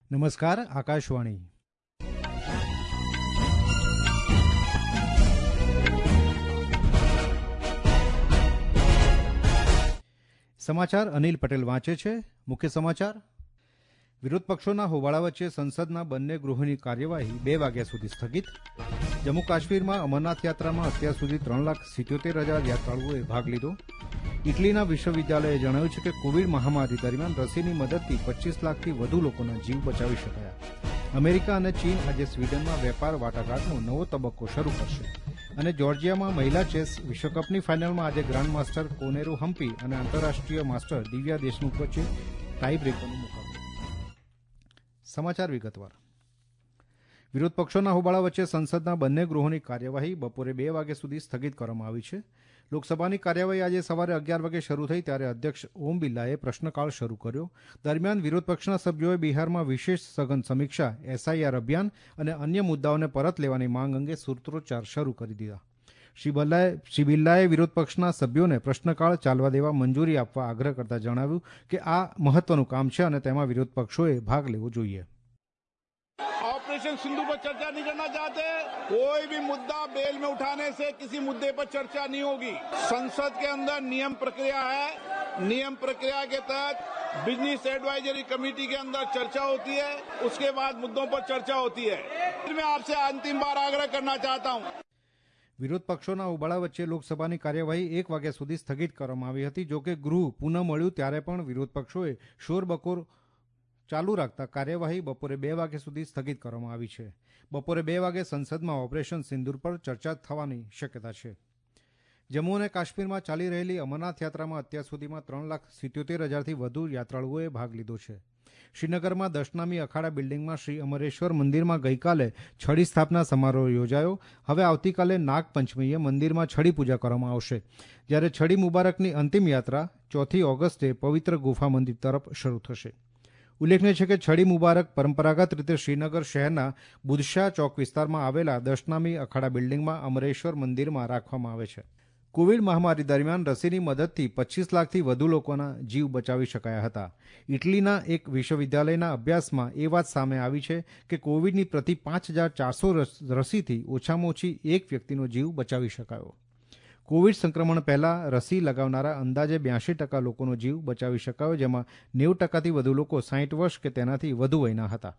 નમસ્કાર, આકાશવાણી. સમાચાર અનિલ પટેલ વાંચે છે. મુખ્ય સમાચાર. વિરોધ પક્ષોના હોબાળા વચ્ચે સંસદના બંને ગૃહોની કાર્યવાહી 2 વાગ્યા સુધી સ્થગિત. જમ્મુ કાશ્મીરમાં અમરનાથ યાત્રામાં અત્યાર સુધી 3,77,000 યાત્રાળુઓએ ભાગ લીધો. ઇટલીના વિશ્વવિદ્યાલયે જણાવ્યું છે કે કોવિડ મહામારી દરમિયાન રસીની મદદથી 25 લાખથી વધુ લોકોના જીવ બચાવી શકાયા. અમેરિકા અને ચીન આજે સ્વીડનમાં વેપાર વાટાઘાટનો નવો તબક્કો શરૂ કરશે. અને જોર્જિયામાં મહિલા ચેસ વિશ્વકપની ફાઇનલમાં આજે ગ્રાન્ડ માસ્ટર કોનેરુ હમ્પી અને આંતરરાષ્ટ્રીય માસ્ટર દિવ્યા દેશમુખ વચ્ચે ટાઈ બ્રેકરનો મુકાબલો. સમાચાર વિગતવાર. વિરોધ પક્ષોના હોબાળા વચ્ચે સંસદના બંને ગૃહોની કાર્યવાહી બપોરે 2 વાગ્યા સુધી સ્થગિત કરવામાં આવી છે. લોકસભાની કાર્યવાહી આજે સવારે 11 વાગે શરૂ થઈ ત્યારે અધ્યક્ષ ઓમ બિરલાએ પ્રશ્નકાળ શરૂ કર્યો. દરમિયાન વિરોધ પક્ષના સભ્યોએ બિહારમાં વિશેષ સઘન સમીક્ષા, એસઆઈઆર અભિયાન અને અન્ય મુદ્દાઓને પરત લેવાની માંગ અંગે સૂત્રોચ્ચાર શરૂ કરી દીધા. શ્રી બિરલાએ વિરોધ પક્ષના સભ્યોને પ્રશ્નકાળ ચાલવા દેવા મંજૂરી આપવા આગ્રહ કરતા જણાવ્યું કે આ મહત્વનું કામ છે અને તેમાં વિરોધ પક્ષોએ ભાગ લેવો જોઈએ. ऑपरेशन सिंधु पर चर्चा नहीं करना चाहते. कोई भी मुद्दा बेल में उठाने से किसी मुद्दे पर चर्चा नहीं होगी. संसद के अंदर नियम प्रक्रिया है. नियम प्रक्रिया के तहत बिजनेस एडवाइजरी कमेटी के अंदर चर्चा होती है. उसके बाद मुद्दों पर चर्चा होती है. मैं आपसे अंतिम बार आग्रह करना चाहता हूं. વિરોધ પક્ષોના હોબાળા વચ્ચે લોકસભાની કાર્યવાહી 1 વાગ્યા સુધી સ્થગિત કરવામાં આવી હતી. જોકે ગૃહ પુનઃ મળ્યું ત્યારે પણ વિરોધ પક્ષોએ શોરબકોર ચાલુ રાખતા કાર્યવાહી બપોરે 2 વાગ્યા સુધી સ્થગિત કરવામાં આવી છે. બપોરે 2 વાગે સંસદમાં ઓપરેશન સિંદૂર પર ચર્ચા થવાની શક્યતા છે. જમ્મુ અને કાશ્મીરમાં ચાલી રહેલી અમરનાથ યાત્રામાં અત્યાર સુધીમાં 3,77,000થી વધુ યાત્રાળુઓએ ભાગ લીધો છે. શ્રીનગરમાં દશનામી અખાડા બિલ્ડિંગમાં શ્રી અમરેશ્વર મંદિરમાં ગઈકાલે છડી સ્થાપના સમારોહ યોજાયો. હવે આવતીકાલે નાગપંચમીએ મંદિરમાં છડી પૂજા કરવામાં આવશે, જ્યારે છડી મુબારકની અંતિમ યાત્રા 4 ઓગસ્ટે પવિત્ર ગુફા મંદિર તરફ શરૂ થશે. ઉલ્લેખનીય છે કે છડી મુબારક પરંપરાગત રીતે શ્રીનગર શહેરના બુદશાહ ચોક વિસ્તારમાં આવેલા દશનામી અખાડા બિલ્ડિંગમાં અમરેશ્વર મંદિરમાં રાખવામાં આવે છે. કોવિડ મહામારી દરમિયાન રસીની મદદથી 25 લાખથી વધુ લોકોના જીવ બચાવી શકાયા હતા. ઇટલીના એક વિશ્વવિદ્યાલયના અભ્યાસમાં એ વાત સામે આવી છે કે કોવિડની પ્રતિ 5,400 રસીથી ઓછામાં ઓછી એક વ્યક્તિનો જીવ બચાવી શકાયો. કોવિડ સંક્રમણ પહેલા રસી લગાવનારા અંદાજે 82% લોકોનો જીવ બચાવી શકાયો, જેમાં 90%થી વધુ લોકો 60 વર્ષ કે તેનાથી વધુ વયના હતા.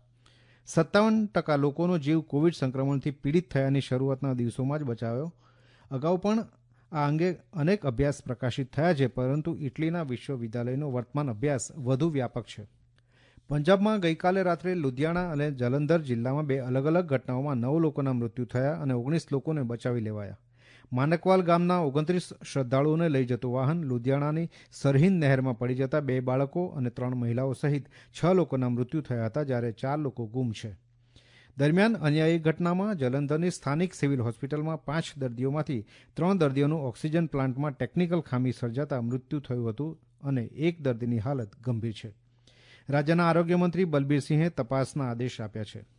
57% લોકોનો જીવ કોવિડ સંક્રમણથી પીડિત થયાની શરૂઆતના દિવસોમાં જ બચાવ્યો. અગાઉ પણ આ અંગે અનેક અભ્યાસ પ્રકાશિત થયા છે, પરંતુ ઇટલીના વિશ્વવિદ્યાલયનો વર્તમાન અભ્યાસ વધુ વ્યાપક છે. પંજાબમાં ગઈકાલે રાત્રે લુધિયાણા અને જલંધર જિલ્લામાં 2 અલગ અલગ ઘટનાઓમાં 9 લોકોના મૃત્યુ થયા અને 19 લોકોને બચાવી લેવાયા. માનકવાલ ગામના 29 શ્રદ્ધાળુઓને લઈ જતું વાહન લુધિયાણાની સરહિંદ નહેરમાં પડી જતા 2 બાળકો અને 3 મહિલાઓ સહિત 6 લોકોના મૃત્યુ થયા હતા, જ્યારે 4 લોકો ગુમ છે. દરમિયાન અન્ય એક ઘટનામાં જલંધરની સ્થાનિક સિવિલ હોસ્પિટલમાં 5 દર્દીઓમાંથી 3 દર્દીઓનું ઓક્સિજન પ્લાન્ટમાં ટેકનિકલ ખામી સર્જાતા મૃત્યુ થયું હતું અને એક દર્દીની હાલત ગંભીર છે. રાજ્યના આરોગ્ય મંત્રી બલબીરસિંહે તપાસના આદેશ આપ્યા છે.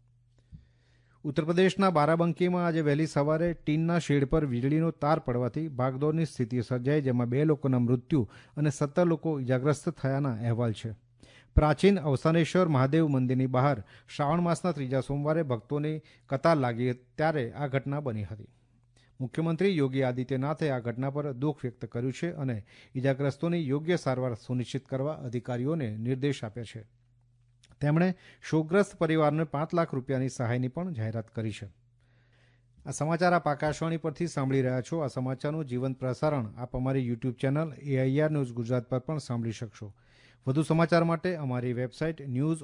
ઉત્તર પ્રદેશના બારાબંકીમાં આજે વહેલી સવારે ટીનના શેડ પર વીજળીનો તાર પડવાથી ભાગદોડની સ્થિતિ સર્જાઈ, જેમાં 2 લોકોના મૃત્યુ અને 17 લોકો ઇજાગ્રસ્ત થયાના અહેવાલ છે. પ્રાચીન અવસાનેશ્વર મહાદેવ મંદિરની બહાર શ્રાવણ માસના 3જા સોમવારે ભક્તોની કતાર લાગી ત્યારે આ ઘટના બની હતી. મુખ્યમંત્રી યોગી આદિત્યનાથે આ ઘટના પર દુઃખ વ્યક્ત કર્યું છે અને ઇજાગ્રસ્તોની યોગ્ય સારવાર સુનિશ્ચિત કરવા અધિકારીઓને નિર્દેશ આપ્યા છે. તેમણે શોકગ્રસ્ત પરિવારને 5 લાખ રૂપિયાની સહાયની પણ જાહેરાત કરી છે. આ સમાચાર આપ આકાશવાણી પરથી સાંભળી રહ્યા છો. આ સમાચારનું જીવંત પ્રસારણ આપ અમારી YouTube channel AIR news Gujarat પર પણ સાંભળી શકશો. વધુ સમાચાર માટે અમારી વેબસાઇટ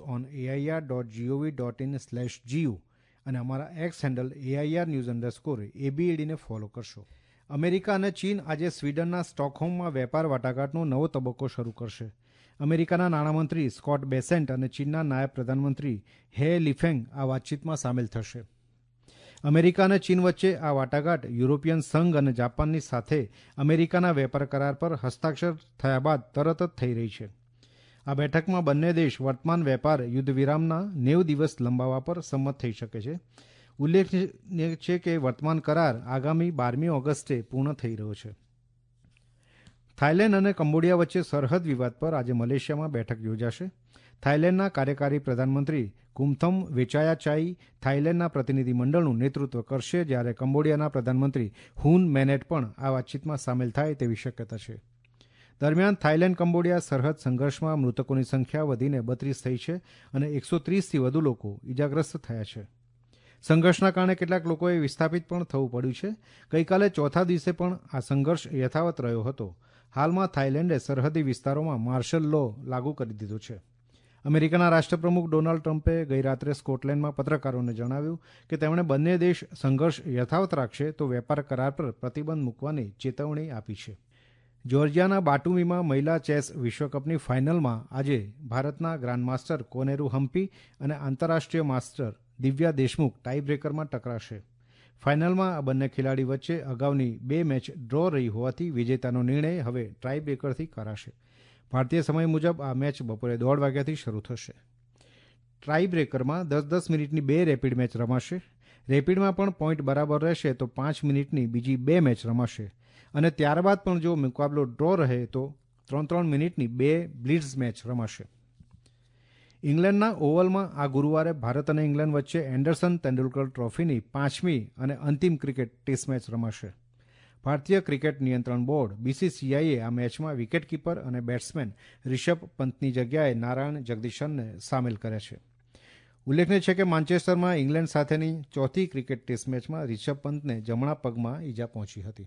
news.air.gov.in/gu અને અમારા એક્સ હેન્ડલ AIR_news_ ને ફોલો કરશો. અમેરિકા અને ચીન આજે સ્વીડનના સ્ટોકહોમમાં વેપાર વાટાઘાટનો નવો તબક્કો શરૂ કરશે. અમેરિકાના નાણામંત્રી સ્કોટ બેસેન્ટ અને ચીનના નાયબ પ્રધાનમંત્રી હે લિફેંગ આ વાતચીતમાં સામેલ થશે. અમેરિકા અને ચીન વચ્ચે આ વાટાઘાટ યુરોપિયન સંઘ અને જાપાનની સાથે અમેરિકાના વેપાર કરાર પર હસ્તાક્ષર થયા બાદ તરત જ થઈ રહી છે. આ બેઠકમાં બંને દેશ વર્તમાન વેપાર યુદ્ધ વિરામના 90 દિવસ લંબાવવા પર સંમત થઈ શકે છે. ઉલ્લેખનીય છે કે વર્તમાન કરાર આગામી 12મી ઓગસ્ટે પૂર્ણ થઈ રહ્યો છે. થાઇલેન્ડ અને કંબોડિયા વચ્ચે સરહદ વિવાદ પર આજે મલેશિયામાં બેઠક યોજાશે. થાઇલેન્ડના કાર્યકારી પ્રધાનમંત્રી કુમથમ વેચાયાચાઈ થાઇલેન્ડના પ્રતિનિધિ મંડળનું નેતૃત્વ કરશે, જ્યારે કંબોડિયાના પ્રધાનમંત્રી હુન મેનેટ પણ આ વાતચીતમાં સામેલ થાય તેવી શક્યતા છે. દરમિયાન થાઇલેન્ડ કંબોડિયા સરહદ સંઘર્ષમાં મૃતકોની સંખ્યા વધીને 32 થઈ છે અને 130થી વધુ લોકો ઇજાગ્રસ્ત થયા છે. સંઘર્ષના કારણે કેટલાક લોકોએ વિસ્થાપિત પણ થવું પડ્યું છે. ગઈકાલે ચોથા દિવસે પણ આ સંઘર્ષ યથાવત રહ્યો હતો. હાલમાં થાઇલેન્ડે સરહદી વિસ્તારોમાં માર્શલ લો લાગુ કરી દીધો છે. અમેરિકાના રાષ્ટ્રપ્રમુખ ડોનાલ્ડ ટ્રમ્પે ગઈરાત્રે સ્કોટલેન્ડમાં પત્રકારોને જણાવ્યું કે તેમણે બંને દેશ સંઘર્ષ યથાવત રાખશે તો વેપાર કરાર પર પ્રતિબંધ મૂકવાની ચેતવણી આપી છે. જ્યોર્જિયાના બાટુમીમાં મહિલા ચેસ વિશ્વકપની ફાઇનલમાં આજે ભારતના ગ્રાન્ડમાસ્ટર કોનેરુ હમ્પી અને આંતરરાષ્ટ્રીય માસ્ટર દિવ્યા દેશમુખ ટાઈબ્રેકરમાં ટકરાશે. ફાઇનલમાં આ બંને ખેલાડી વચ્ચે અગાઉની 2 મેચ ડ્રો રહી હોવાથી વિજેતાનો નિર્ણય હવે ટાઈબ્રેકરથી કરાશે. ભારતીય સમય મુજબ આ મેચ બપોરે 1:30 વાગ્યાથી શરૂ થશે. ટાઈબ્રેકરમાં 10-10 મિનિટની 2 રેપિડ મેચ રમાશે. રેપિડમાં પણ પોઈન્ટ બરાબર રહેશે તો 5 મિનિટની બીજી 2 મેચ રમાશે અને ત્યારબાદ પણ જો મુકાબલો ડ્રો રહે તો 3-3 મિનિટની 2 બ્લિટ્ઝ મેચ રમાશે. ઇંગ્લેન્ડના ઓવલમાં આ ગુરુવારે ભારત અને ઇંગ્લેન્ડ વચ્ચે એન્ડરસન તેંડુલકર ટ્રોફીની 5મી અને અંતિમ ક્રિકેટ ટેસ્ટ મેચ રમાશે. ભારતીય ક્રિકેટ નિયંત્રણ બોર્ડ BCCIએ આ મેચમાં વિકેટકીપર અને બેટ્સમેન રિષભ પંતની જગ્યાએ નારાયણ જગદીશનને સામેલ કર્યા છે. ઉલ્લેખનીય છે કે માન્ચેસ્ટરમાં ઇંગ્લેન્ડ સાથેની ચોથી ક્રિકેટ ટેસ્ટ મેચમાં રિષભ પંતને જમણા પગમાં ઈજા પહોંચી હતી.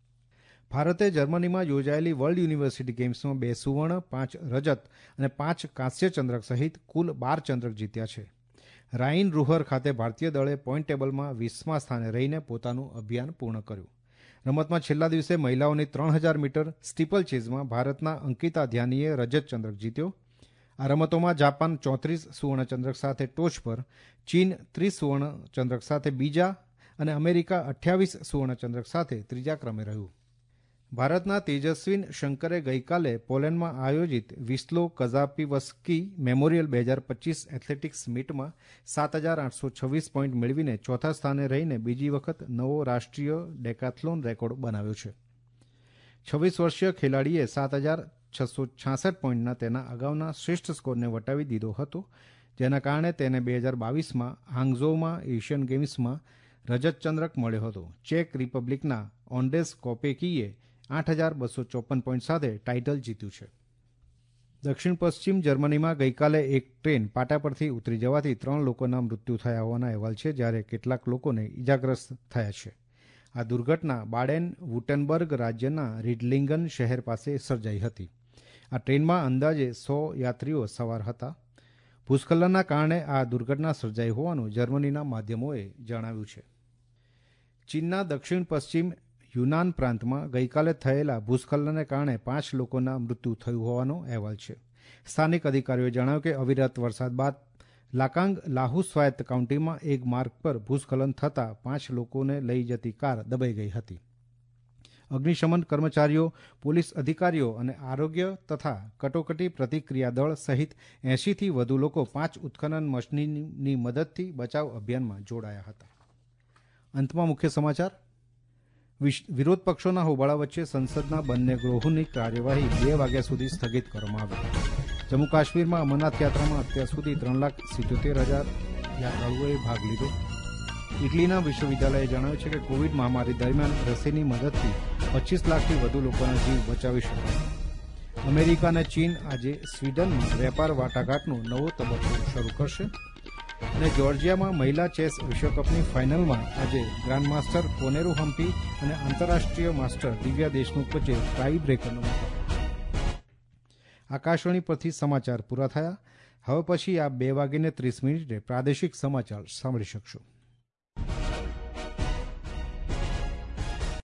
ભારતે જર્મનીમાં યોજાયેલી વર્લ્ડ યુનિવર્સિટી ગેમ્સમાં 2 સુવર્ણ, 5 રજત અને 5 કાંસ્ય ચંદ્રક સહિત કુલ 12 ચંદ્રક જીત્યા છે. રાઇન રૂહર ખાતે ભારતીય દળે પોઈન્ટ ટેબલમાં 20મા સ્થાને રહીને પોતાનું અભિયાન પૂર્ણ કર્યું. રમતમાં છેલ્લા દિવસે મહિલાઓની 3000 મીટર સ્ટીપલ ચેઝમાં ભારતના અંકિતા ધ્યાનીએ રજત ચંદ્રક જીત્યો. આ રમતોમાં જાપાન 34 સુવર્ણ ચંદ્રક સાથે ટોચ પર, ચીન 30 સુવર્ણ ચંદ્રક સાથે બીજા અને અમેરિકા 28 સુવર્ણ ચંદ્રક સાથે ત્રીજા ક્રમે રહ્યું. ભારતના તેજસ્વીન શંકરે ગઈકાલે પોલેન્ડમાં આયોજિત વિસ્લો કઝાપીવસ્કી મેમોરિયલ 2025 એથ્લેટિક્સ મીટમાં 7826 પોઈન્ટ મેળવીને ચોથા સ્થાને રહીને બીજી વખત નવો રાષ્ટ્રીય ડેકાથ્લોન રેકોર્ડ બનાવ્યો છે. 26 વર્ષીય ખેલાડીએ 7666 પોઈન્ટના તેના અગાઉના શ્રેષ્ઠ સ્કોરને વટાવી દીધો હતો, જેના કારણે તેને 2022માં હાંગઝોઉમાં એશિયન ગેમ્સમાં રજત ચંદ્રક મળ્યો હતો. ચેક રિપબ્લિકના ઓન્ડેસ કોપેકીએ 8254 પોઈન્ટ સાથે ટાઇટલ જીત્યું છે. દક્ષિણ પશ્ચિમ જર્મનીમાં ગઈકાલે એક ટ્રેન પાટા પરથી ઉતરી જવાથી 3 લોકોના મૃત્યુ થયા હોવાના અહેવાલ છે, જ્યારે કેટલાક લોકોને ઇજાગ્રસ્ત થયા છે. આ દુર્ઘટના બાડેન વુટેનબર્ગ રાજ્યના રીડલિંગન શહેર પાસે સર્જાઈ હતી. આ ટ્રેનમાં અંદાજે 100 યાત્રીઓ સવાર હતા. ભૂસ્ખલનના કારણે આ દુર્ઘટના સર્જાઈ હોવાનું જર્મનીના માધ્યમોએ જણાવ્યું છે. ચીનના દક્ષિણ પશ્ચિમ યુનાન પ્રાંતમાં ગઈકાલે થયેલા ભૂસ્ખલનને કારણે 5 લોકોના મૃત્યુ થયું હોવાનો અહેવાલ છે. સ્થાનિક અધિકારીઓએ જણાવ્યું કે અવિરત વરસાદ બાદ લાકાંગ લાહુ સ્વાયત્ત કાઉન્ટીમાં એક માર્ગ પર ભૂસ્ખલન થતાં 5 લોકોને લઈ જતી કાર દબાઈ ગઈ હતી. અગ્નિશમન કર્મચારીઓ, પોલીસ અધિકારીઓ અને આરોગ્ય તથા કટોકટી પ્રતિક્રિયા દળ સહિત 80થી વધુ લોકો 5 ઉત્ખનન મશીનની મદદથી બચાવ અભિયાનમાં જોડાયા હતા. અંતમાં મુખ્ય સમાચાર. વિરોધ પક્ષોના હોબાળા વચ્ચે સંસદના બંને ગૃહોની કાર્યવાહી 2 વાગ્યા સુધી સ્થગિત કરવામાં આવી. જમ્મુ કાશ્મીરમાં અમરનાથ યાત્રામાં અત્યાર સુધી 3,77,000 યાત્રાળુઓએ ભાગ લીધો. ઇટલીના વિશ્વવિદ્યાલયે જણાવ્યું છે કે કોવિડ મહામારી દરમિયાન રસીની મદદથી 25 લાખથી વધુ લોકોના જીવ બચાવી શકાય. અમેરિકા અને ચીન આજે સ્વીડનમાં વેપાર વાટાઘાટનો નવો તબક્કો શરૂ કરશે. અને જ્યોર્જિયામાં મહિલા ચેસ વિશ્વકપની ફાઇનલમાં આજે ગ્રાન્ડમાસ્ટર કોનેરુ હમ્પી અને આંતરરાષ્ટ્રીય માસ્ટર દિવ્યા દેશમુખ વચ્ચે ટાઈ બ્રેકરનો મુકાબલો. આકાશવાણી પરથી સમાચાર પૂરા થયા. હવે પછી આ 2:30 પ્રાદેશિક સમાચાર સાંભળી શકશો.